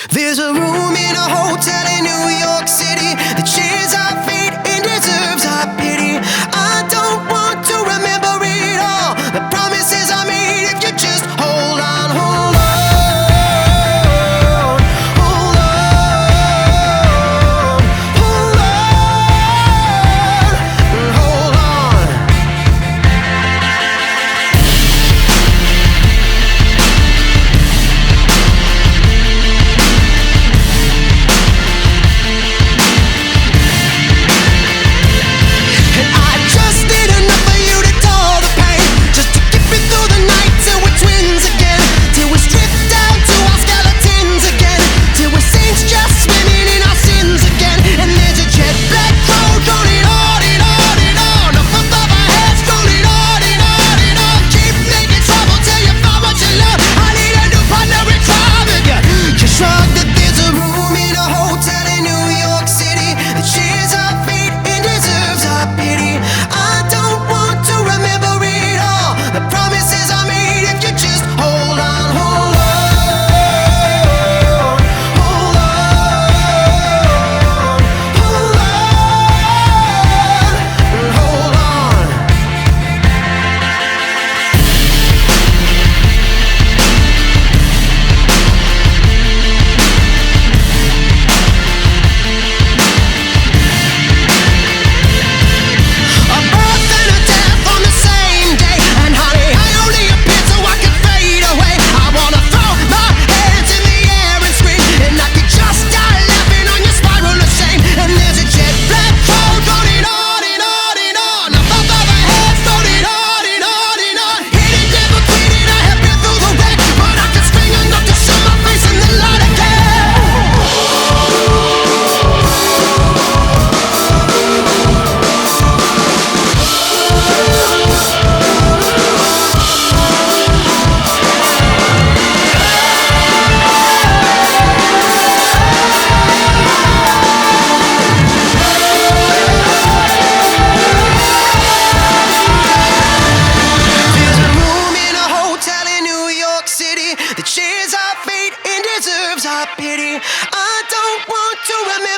There's a room in a hotel in New York City that shares our fate and deserves our pity. I don't want to remember it all. The promises I made, if you just hold on, hold on, hold on, hold on, hold on. That shares our fate and deserves our pity. I don't want to remember